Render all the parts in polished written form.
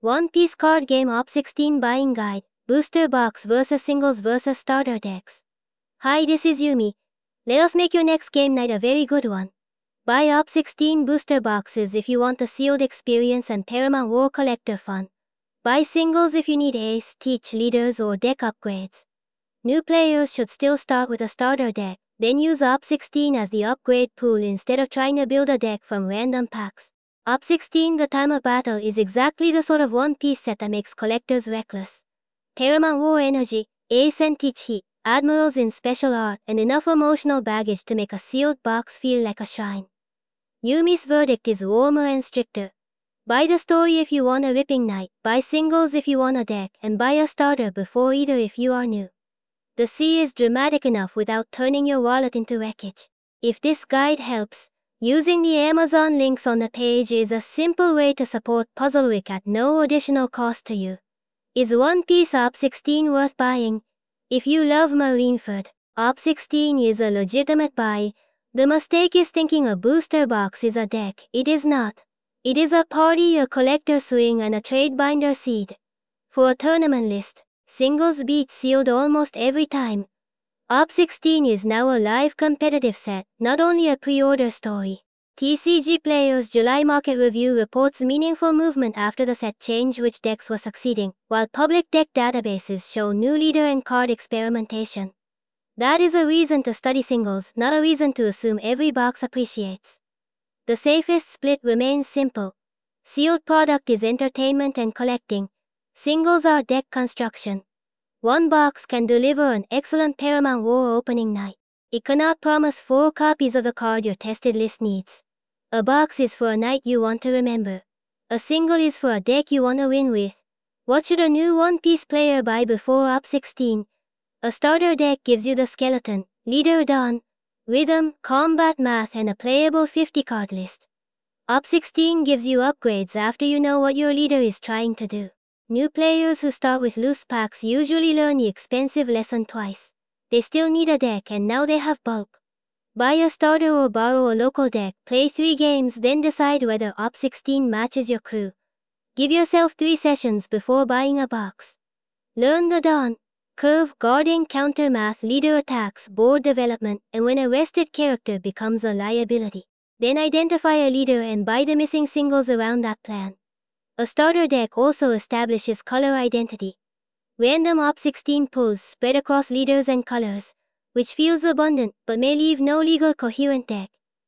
One Piece Card Game Op 16 Buying Guide, Booster Box vs Singles vs Starter Decks. Hi, this is Yumi. Let us make your next game night a very good one. Buy Op 16 booster boxes if you want a sealed experience and Paramount War collector fun. Buy singles if you need ace, teach, leaders, or deck upgrades. New players should still start with a starter deck, then use Op 16 as the upgrade pool instead of trying to build a deck from random packs. Op 16 The Time of Battle is exactly the sort of One Piece set that makes collectors reckless. Paramount War energy, ace and teach heat, admirals in special art, and enough emotional baggage to make a sealed box feel like a shrine. Yumi's verdict is warmer and stricter. Buy the story if you want a ripping night, buy singles if you want a deck, and buy a starter before either if you are new. The sea is dramatic enough without turning your wallet into wreckage. If this guide helps, using the Amazon links on the page is a simple way to support Puzzleweek at no additional cost to you. Is One Piece Op 16 worth buying? If you love Marineford, Op 16 is a legitimate buy. The mistake is thinking a booster box is a deck. It is not. It is a party, a collector swing, and a trade binder seed. For a tournament list, singles beat sealed almost every time. Op 16 is now a live competitive set, not only a pre-order story. TCG Players July Market Review reports meaningful movement after the set change, which decks were succeeding, while public deck databases show new leader and card experimentation. That is a reason to study singles, not a reason to assume every box appreciates. The safest split remains simple. Sealed product is entertainment and collecting. Singles are deck construction. One box can deliver an excellent Paramount War opening night. It cannot promise 4 copies of the card your tested list needs. A box is for a night you want to remember. A single is for a deck you want to win with. What should a new One Piece player buy before Op 16? A starter deck gives you the skeleton, leader Dawn, rhythm, combat math, and a playable 50-card list. Op 16 gives you upgrades after you know what your leader is trying to do. New players who start with loose packs usually learn the expensive lesson twice. They still need a deck and now they have bulk. Buy a starter or borrow a local deck, play 3 games, then decide whether Op 16 matches your crew. Give yourself 3 sessions before buying a box. Learn the Dawn, curve, guarding, counter math, leader attacks, board development, and when a rested character becomes a liability. Then identify a leader and buy the missing singles around that plan. A starter deck also establishes color identity. Random Op 16 pulls spread across leaders and colors, which feels abundant but may leave no legal coherent deck.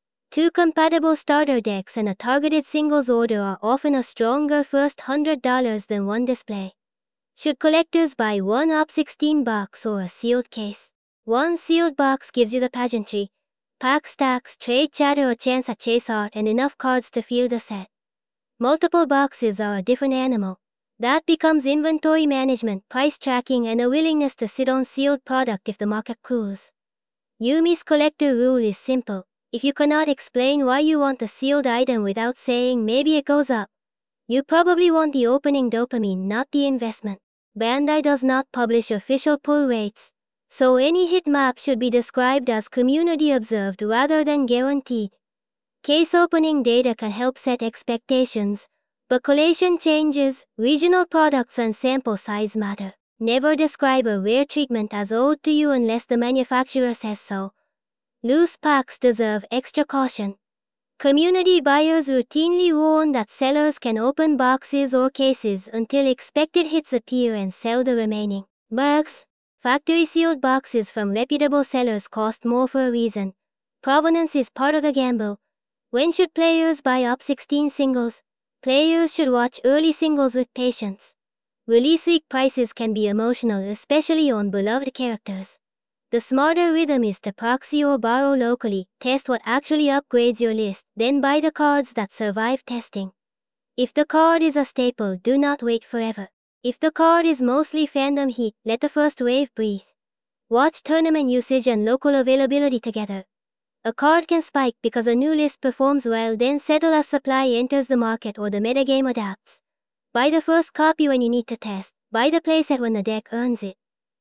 2 compatible starter decks and a targeted singles order are often a stronger first $100 than one display. Should collectors buy one Op 16 box or a sealed case? One sealed box gives you the pageantry, pack stacks, trade chatter, a chance at chase art, and enough cards to fill the set. Multiple boxes are a different animal. That becomes inventory management, price tracking, and a willingness to sit on sealed product if the market cools. Yumi's collector rule is simple. If you cannot explain why you want a sealed item without saying maybe it goes up, you probably want the opening dopamine, not the investment. Bandai does not publish official pull rates, so any hit map should be described as community observed rather than guaranteed. Case opening data can help set expectations, but collation changes, regional products, and sample size matter. Never describe a rare treatment as owed to you unless the manufacturer says so. Loose packs deserve extra caution. Community buyers routinely warn that sellers can open boxes or cases until expected hits appear and sell the remaining. Bags. Factory sealed boxes from reputable sellers cost more for a reason. Provenance is part of the gamble. When should players buy Op 16 singles? Players should watch early singles with patience. Release week prices can be emotional, especially on beloved characters. The smarter rhythm is to proxy or borrow locally, test what actually upgrades your list, then buy the cards that survive testing. If the card is a staple, do not wait forever. If the card is mostly fandom heat, let the first wave breathe. Watch tournament usage and local availability together. A card can spike because a new list performs well, then settle as supply enters the market or the metagame adapts. Buy the first copy when you need to test. Buy the playset when the deck earns it.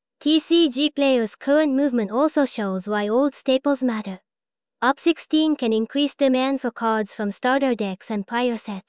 TCG Players' current movement also shows why old staples matter. Op 16 can increase demand for cards from starter decks and prior sets.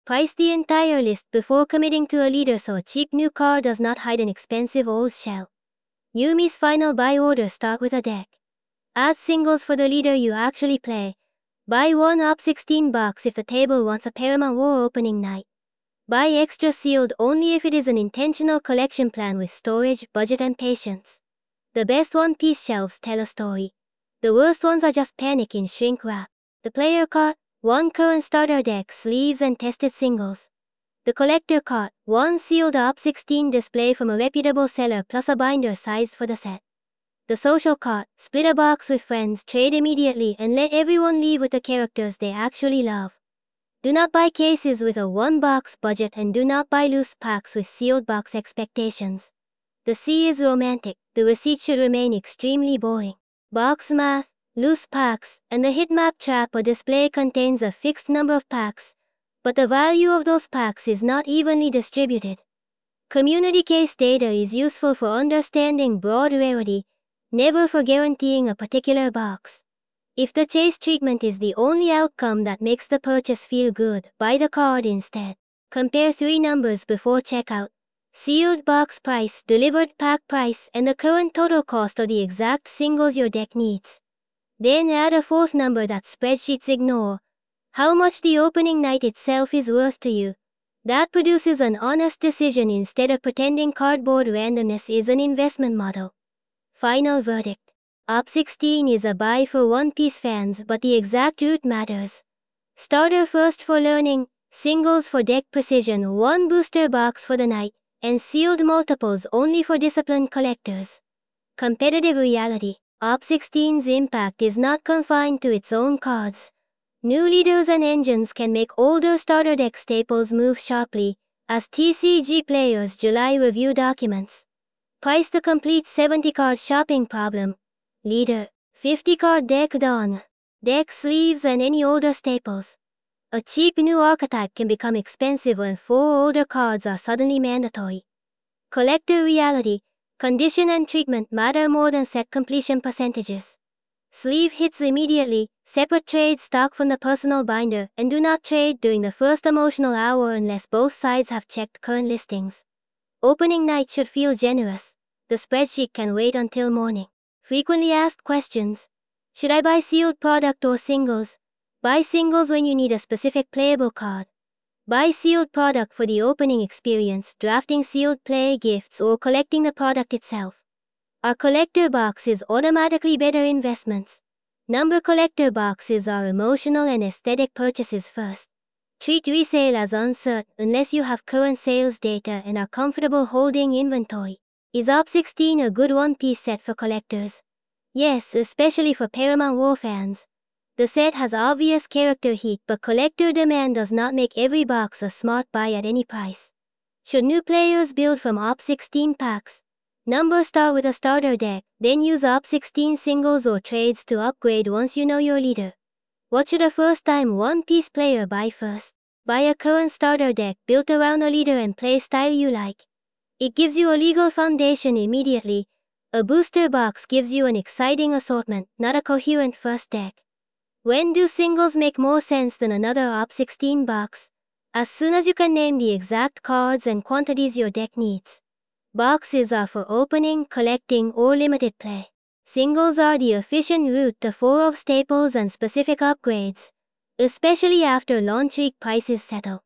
Price the entire list before committing to a leader so a cheap new card does not hide an expensive old shell. Yumi's final buy order start with a deck. Add singles for the leader you actually play. Buy one up $16 if the table wants a Paramount War opening night. Buy extra sealed only if it is an intentional collection plan with storage, budget and patience. The best One Piece shelves tell a story. The worst ones are just panic in shrink wrap. The player card, one current starter deck, sleeves and tested singles. The collector card, one sealed up 16 display from a reputable seller plus a binder sized for the set. The social card, split a box with friends, trade immediately and let everyone leave with the characters they actually love. Do not buy cases with a one-box budget and do not buy loose packs with sealed box expectations. The C is romantic, the receipt should remain extremely boring. Box math, loose packs, and the hit map trap. A display contains a fixed number of packs, but the value of those packs is not evenly distributed. Community case data is useful for understanding broad rarity, never for guaranteeing a particular box. If the chase treatment is the only outcome that makes the purchase feel good, buy the card instead. Compare 3 numbers before checkout. Sealed box price, delivered pack price, and the current total cost of the exact singles your deck needs. Then add a 4th number that spreadsheets ignore. How much the opening night itself is worth to you. That produces an honest decision instead of pretending cardboard randomness is an investment model. Final verdict. Op 16 is a buy for One Piece fans, but the exact route matters. Starter first for learning, singles for deck precision, one booster box for the night, and sealed multiples only for disciplined collectors. Competitive reality. Op 16's impact is not confined to its own cards. New leaders and engines can make older starter deck staples move sharply, as TCG Players July review documents. Price the complete 70-card shopping problem. Leader, 50-card deck Dawn, deck sleeves and any older staples. A cheap new archetype can become expensive when 4 older cards are suddenly mandatory. Collector reality, condition and treatment matter more than set completion percentages. Sleeve hits immediately, separate trade stock from the personal binder, and do not trade during the first emotional hour unless both sides have checked current listings. Opening night should feel generous. The spreadsheet can wait until morning. Frequently asked questions. Should I buy sealed product or singles? Buy singles when you need a specific playable card. Buy sealed product for the opening experience, drafting sealed play gifts, or collecting the product itself. Are collector boxes automatically better investments? Number collector boxes are emotional and aesthetic purchases first. Treat resale as uncertain unless you have current sales data and are comfortable holding inventory. Is Op 16 a good One Piece set for collectors? Yes, especially for Paramount War fans. The set has obvious character heat, but collector demand does not make every box a smart buy at any price. Should new players build from Op 16 packs? Number start with a starter deck, then use Op 16 singles or trades to upgrade once you know your leader. What should a first-time One Piece player buy first? Buy a current starter deck built around a leader and play style you like. It gives you a legal foundation immediately. A booster box gives you an exciting assortment, not a coherent first deck. When do singles make more sense than another Op 16 box? As soon as you can name the exact cards and quantities your deck needs. Boxes are for opening, collecting, or limited play. Singles are the efficient route to 4 of staples and specific upgrades, especially after launch week prices settle.